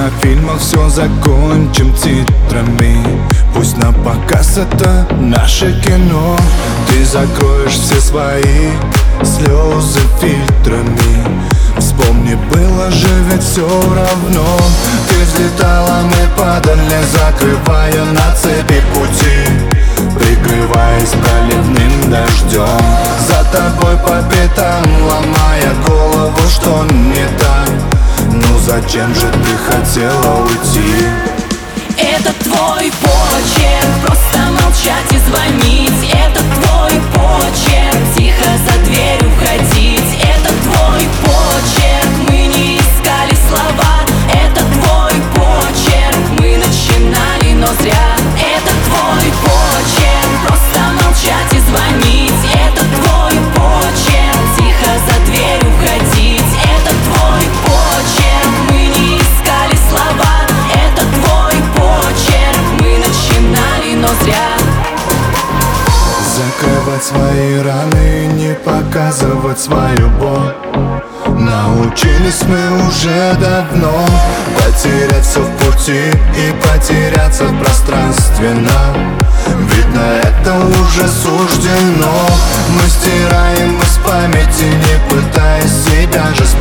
кинофильмах все закончим титрами. Пусть на показ это наше кино. Ты закроешь все свои слезы фильтрами. Вспомни, было же ведь все равно. Ты взлетала, мы падали, закрывая на цепи пути, прикрываясь проливным дождем. За тобой по пятам, ломая голову, что не так. Ну зачем же ты хотела уйти? Это твой почерк, просто молчать и звонить. Это твой почерк, тихо за дверь уходить. Это твой почерк, мы не искали слова. Это твой почерк, мы начинали, но зря. Это твой почерк, просто молчать и звонить. Это твой почерк, тихо за дверь уходить. Это твой почерк, мы не искали слова. Это твой почерк, мы начинали, но зря. Закрывать свои раны, не показывать свою боль. Научились мы уже давно потерять все в пути и потеряться в пространстве нам. Видно, это уже суждено. Мы стираем из памяти, не пытаясь себя же